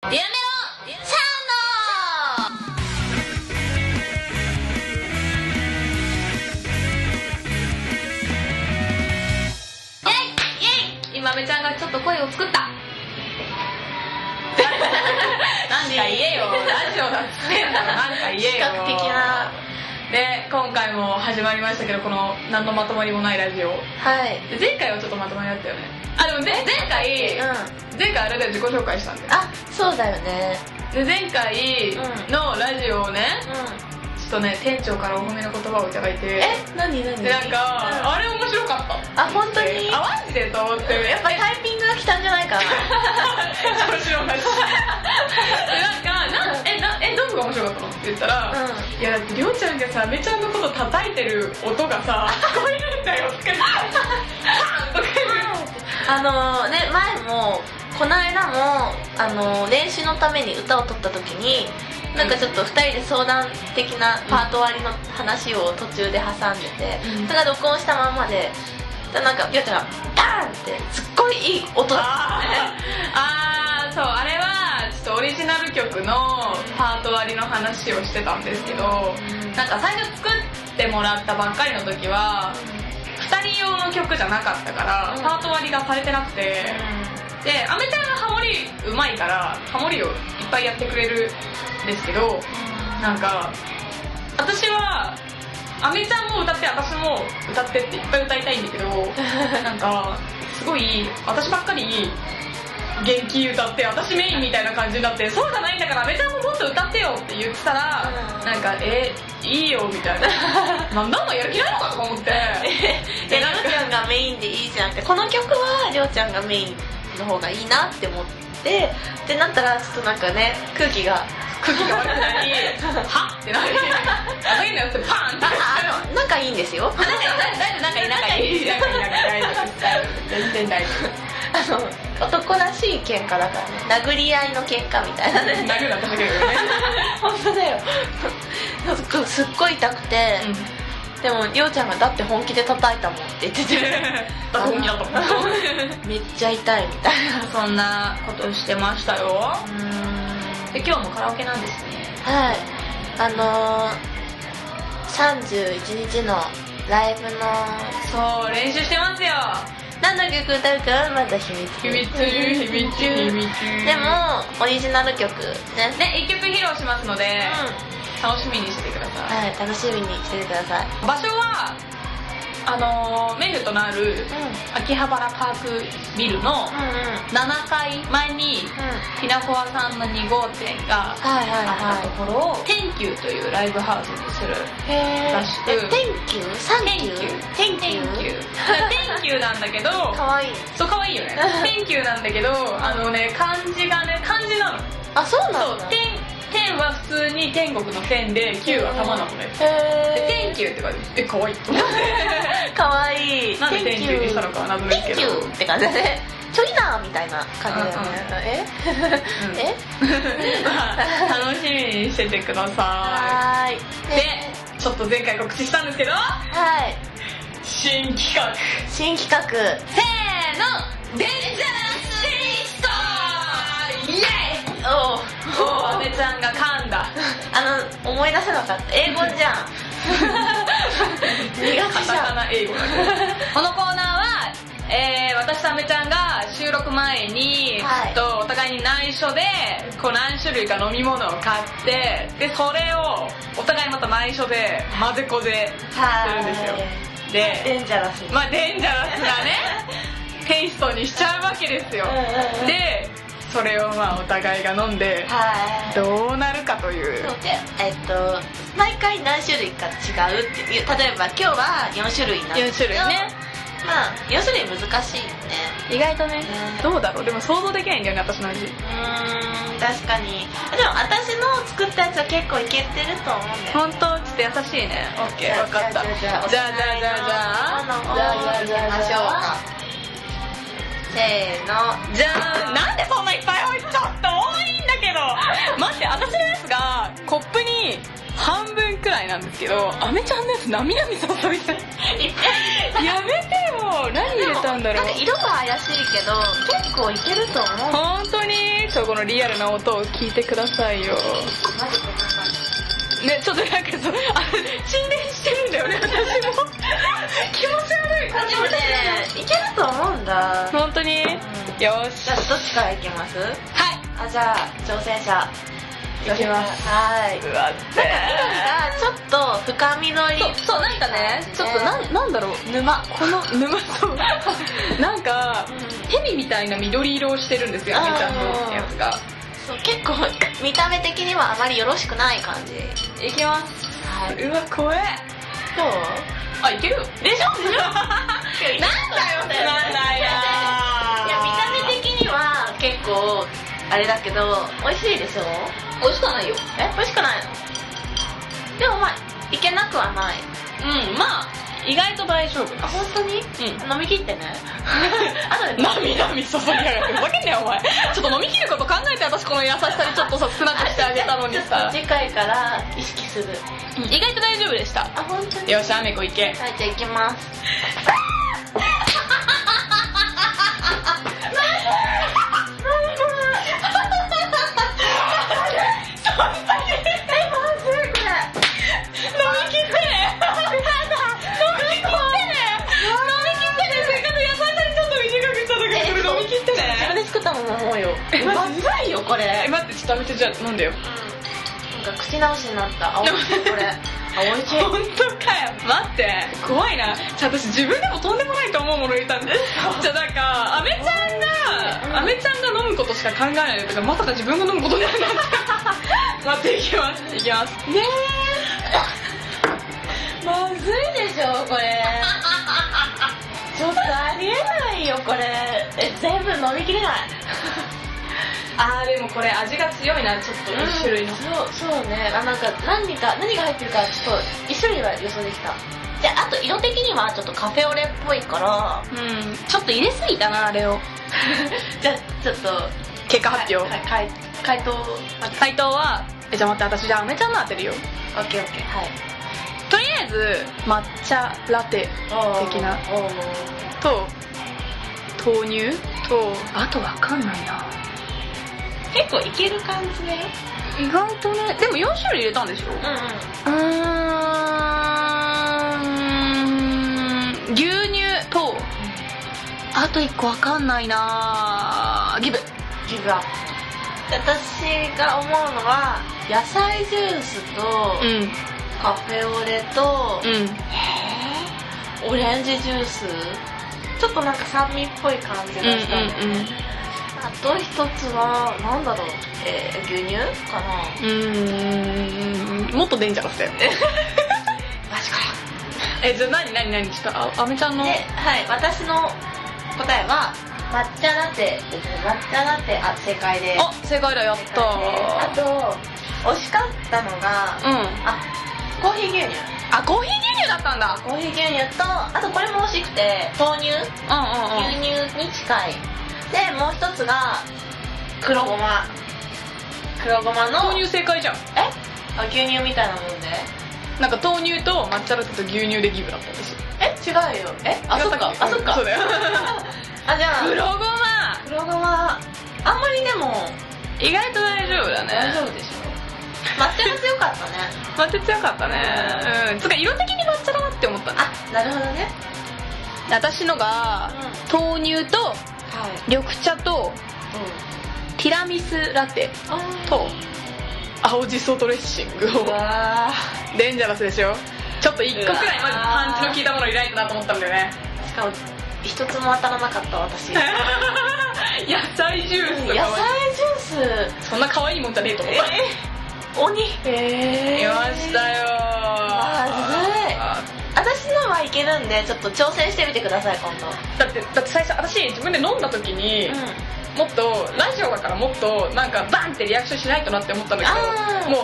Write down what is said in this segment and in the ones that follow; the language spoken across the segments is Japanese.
ディアメロサンド。イエイ今めちゃんがちょっと声を作ったなんか言えよ、ラジオだっつってんだろ、なんか言えよ。 比較的なで、今回も始まりましたけど、この何のまとまりもないラジオ。 はい。 前回はちょっとまとまりだったよね。あ、でも前回あれで自己紹介したんだよ。 あ、そうだよね。 で、前回のラジオをね、ちょっとね、店長からお褒めの言葉をいただいて。 何で、なんか、あれ面白かった。 あ、本当に？ あ、マジでと思って。 やっぱタイピングが来たんじゃないかな。 面白かった。で、どこが面白かったのって言ったら、いやだってりょうちゃんがさ、めちゃんのこと叩いてる音がさ、聞こえるんだよとか言って、 前もこの間も練習のために歌を撮った時になんかちょっと2人で相談的なパート割りの話を途中で挟んでて、それが録音したまんまで、なんかりょうちゃんがバーンってすっごいいい音だったね。 そう、あれはちょっとオリジナル曲のパート割りの話をしてたんですけど、なんか最初作ってもらったばっかりの時は2人用の曲じゃなかったからパート割りがされてなくて、で、アメちゃんがハモリうまいからハモリをいっぱいやってくれるんですけど、なんか私はアメちゃんも歌って私も歌ってっていっぱい歌いたいんだけど、なんかすごい私ばっかり元気歌って私メインみたいな感じになって、そうじゃないんだからアメちゃんももっと歌ってよって言ってたら、なんかいいよみたいななんだやる気ないのかと思ってりょうちゃんがメインでいいじゃんって、この曲はりょうちゃんがメインの方がいいなって思ってってなったら、ちょっとなんかね、空気が悪くなりはってなりあげんのよってパーンって仲いいんですよ。 仲いい大丈夫全然大丈夫。男らしい喧嘩だからね、殴り合いの喧嘩みたいなね。 殴るだったんだけどね。 本当だよ。すっごい痛くて、でもりょうちゃんがだって本気で叩いたもんって言ってて本気だと思う。 めっちゃ痛いみたいな、 そんなことしてましたよ。で、今日もカラオケなんですね。 はい。31日のライブのそう練習してますよ。 何の曲歌うかはまだ秘密でもオリジナル曲ね 1曲披露しますので、楽しみにしててください。 はい、楽しみにしててください。 場所はメルトのある秋葉原パークビルの7階前にピナコアさんの2号店があったところを天球というライブハウスにするらしく、天球なんだけど、 かわいい。 そう、かわいいよね。天球なんだけど、漢字なの。 あ、そうなの。 天は普通に天国の天で、球は玉なのね。で、天球って感じ。かわいいと思って。 かわいい。 なんで天球にしたのかは謎ですけど。 天球って感じだね。ちょいなーみたいな感じだよね。 楽しみにしててください。 はい。 で、ちょっと前回告知したんですけど、 はい。 新企画。 せーの、デンジャラスリストーイエーイ。 アメちゃんが噛んだ。 思い出せなかった。英語じゃん。 カタカナ英語だけど。このコーナーは、私とアメちゃんが収録前に、お互いに内緒で何種類か飲み物を買って、でそれをお互いまた内緒で混ぜこぜするんですよ。で、 デンジャラスなねテイストにしちゃうわけですよ。でそれをお互いが飲んでどうなるかという。 そうで、毎回何種類か違うっていう、例えば今日は4種類なんですけど、 4種類ね。 4種類難しいね。 意外とね。どうだろう。でも想像できないんだよね、私の味。 確かに。でも私の作ったやつは結構いけてると思うんだよ。 本当？ちょっと優しいね。オッケー、分かった。じゃあじゃあましょうか。せーの、 じゃあなんでそんないっぱい入っちゃった？多いんだけど。待って、私のやつがコップに半分くらいなんですけど、アメちゃんのやつなみなみ注いでやめてよ。何入れたんだろう。 なんか色が怪しいけど結構いけると思う。 本当にょこのリアルな音を聞いてくださいよ。 マジこんな感じね、ちょっとなんかそう、沈殿してるんだよね、私も。気持ち悪い。 でもね、いけると思うんだ。 本当に、よし。 じゃあどっちからいきます？ はい。 じゃあ挑戦者いきます。 はい。 うわって。 ちょっと深緑。 そうなんかね、ちょっとなんだろう、 沼。 この沼そうなんか蛇みたいな緑色をしてるんですよ、あめちゃんのやつが。 そう結構見た目的にはあまりよろしくない感じ。 いきます。 はい。 うわ怖え。 どう？ あ、いけるでしょ？なんだよなんだよ。 いや見た目的には結構あれだけど美味しいでしょ？ 美味しくはないよ。 美味しくないの？でもまあいけなくはない。 うん、まあ意外と大丈夫。 あ、本当に？飲み切ってね。あとで涙注ぎやがってふざけんなよお前。ちょっと飲み切ること考えて、私この優しさにちょっとさ少なくしてあげたのにさ。 次回から意識する。 意外と大丈夫でした。 あ、本当に？ よし、あめこいけ。 はい、じゃあ行きます。まずいよこれ。 待って、ちょっとあめちゃん、じゃあ飲んでよ。 なんか口直しになった。あ、美味しいこれ。あ、美味しい。 本当かよ。待って、怖いな。じゃあ私自分でもとんでもないと思うもの入れたんです。じゃあなんかあめちゃんが飲むことしか考えないでとか、まさか自分が飲むことになるなんて。待って、いきます。 ねえ。まずいでしょこれ。ちょっとありえないよこれ。全部飲みきれない。 でもこれ味が強いな、ちょっと一種類の。 そうね。なんか何が入ってるかちょっと一種類は予想できた。で、あと色的にはちょっとカフェオレっぽいから、 ちょっと入れすぎたな、あれを。 じゃあちょっと結果発表。 回答はじゃあ待って、私じゃああめちゃんの当てるよ。 オッケー。はい。 とりあえず抹茶ラテ的なと豆乳と、あとわかんないな。 結構いける感じだよ。 意外とね。でも4種類入れたんでしょ。牛乳と、あと1個わかんないな。ギブアップ。 私が思うのは野菜ジュースと、カフェオレと、オレンジジュース、ちょっとなんか酸味っぽい感じがしたんだよね。あと一つはなんだろう、牛乳かな。 もっとデンジャラスだよね。 マジかよ。じゃあ何ちょっとあめちゃんの。 はい、私の答えは抹茶ラテですね。抹茶ラテ、正解です。 あ、正解だ、やったー。 あと惜しかったのが、コーヒー牛乳。 コーヒー牛乳だったんだ。 コーヒー牛乳と、あとこれも惜しくて豆乳、牛乳に近い。で、もう一つが黒ごまの豆乳正解じゃん。 牛乳みたいなもんで、 なんか豆乳と抹茶ラテと牛乳でギブだった私。 違うよ。そっか。 そうだよ。 じゃあ黒ごまあんまりでも意外と大丈夫だね。 大丈夫でしょ。抹茶が強かったね。 抹茶強かったね。つか色的に抹茶だなって思ったね。 なるほどね。 私のが豆乳と緑茶とティラミスラテと青じそドレッシングを。デンジャラスでしょ。ちょっと1個くらいまずパンチの効いたもの入れないとなと思ったんだよね。 しかも一つも当たらなかった私。 野菜ジュース。そんな可愛いもんじゃねえと思った。 鬼。 いましたよ。 私のはいけるんで、ちょっと挑戦してみてください今度。 だって最初私自分で飲んだ時に、もっとラジオだからもっとなんかバンってリアクションしないとなって思ったんだけど、もう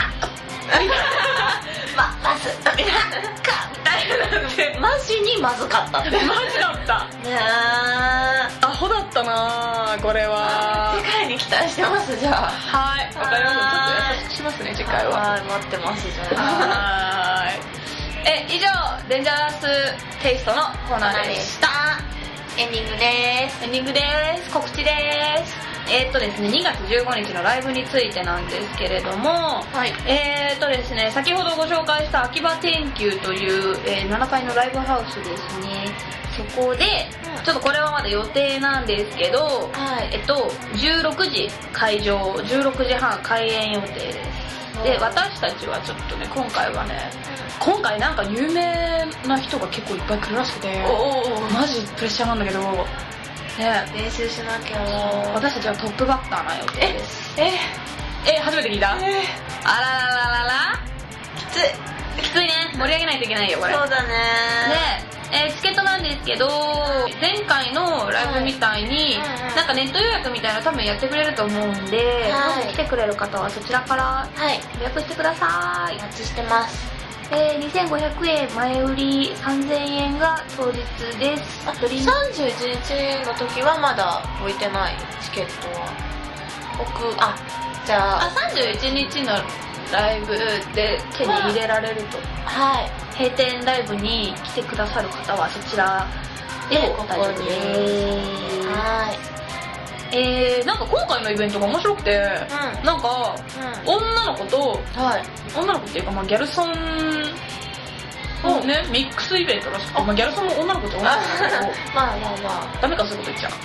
まずみたいな。マジにまずかったって。 マジだったね。アホだったなこれは。 世界に期待してます。じゃあはい、わかりました。ちょっと優しくしますね次回は。 待ってます。じゃあ以上デンジャラステイストのコーナーでした。 エンディングです。 告知です。 ですね、2月15日のライブについてなんですけれども、 はい。 ですね、先ほどご紹介した秋葉天球という、7階のライブハウスですね。そこで、ちょっとこれはまだ予定なんですけど、 はい。 16時会場、16時半開演予定です。で、私たちはちょっとね、今回なんか有名な人が結構いっぱい来るらしくて、マジプレッシャーなんだけど、ね、 練習しなきゃもう。 私たちはトップバッターな予定です。初めて聞いた？あらららららきついね。盛り上げないといけないよ、これ。 そうだね。 で、チケットなんですけど、前回のライブみたいに、なんかネット予約みたいなの多分やってくれると思うんで、もし来てくれる方はそちらから予約してください。 お待ちしてます。 2500円前売り、3000円が当日です。 31日の時はまだ置いてないチケットは。じゃあ。 31日のライブで手に入れられると。 はい。 閉店ライブに来てくださる方はそちらで大丈夫です。 はい。 なんか今回のイベントが面白くて、なんか、女の子と、女の子っていうか、まあ、ギャルソンのね、ミックスイベントらしくて、まあ、ギャルソンも女の子って女の子なんだけど、 まあ。 ダメか、そういうこと言っちゃう。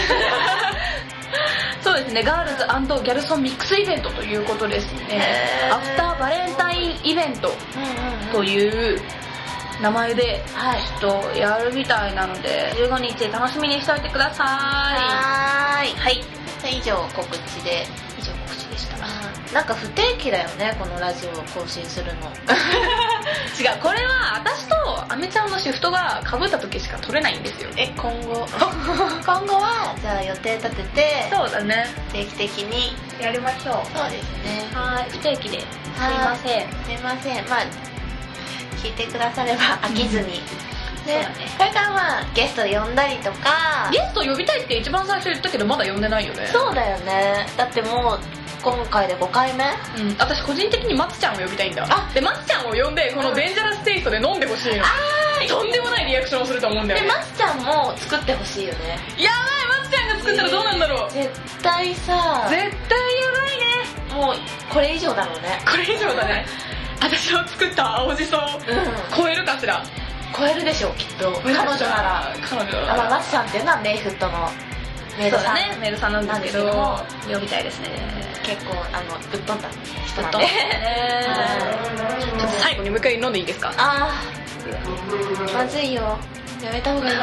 そうですね、ガールズ&ギャルソンミックスイベントということですね。アフターバレンタインイベントという名前でちょっとやるみたいなので、15日楽しみにしておいてください。 はい。以上告知でした。なんか不定期だよね、このラジオを更新するの。 違う、これは私とアメちゃんのシフトが被った時しか取れないんですよ。 今後はじゃあ予定立てて、 そうだね、 定期的にやりましょう。 そうですね。 はい、不定期ですいません。 まあ聞いてくだされば飽きずに。で、これからまあゲスト呼んだりとか。 ゲスト呼びたいって一番最初言ったけどまだ呼んでないよね。 そうだよね。だってもう今回で5回目。 私個人的に松ちゃんを呼びたいんだ。で、松ちゃんを呼んでこのデンジャラステイストで飲んでほしいの。とんでもないリアクションをすると思うんだよね。 で、松ちゃんも作ってほしいよね。 やばい、松ちゃんが作ったらどうなんだろう。 絶対さ、 絶対やばいね。 もうこれ以上だろうね。 これ以上だね。私の作った青じそを超えるかしら。 超えるでしょう、きっと。彼女なら。まあ、松ちゃんっていうのはメイフットのメイドさん。 メイドさんなんですけど、呼びたいですね。 結構ぶっ飛んだ人なんで。 ちょっと最後にもう一回飲んでいいですか？ まずいよ。やめた方がいい。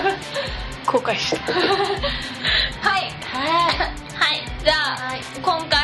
後悔した。はい。じゃあ、今回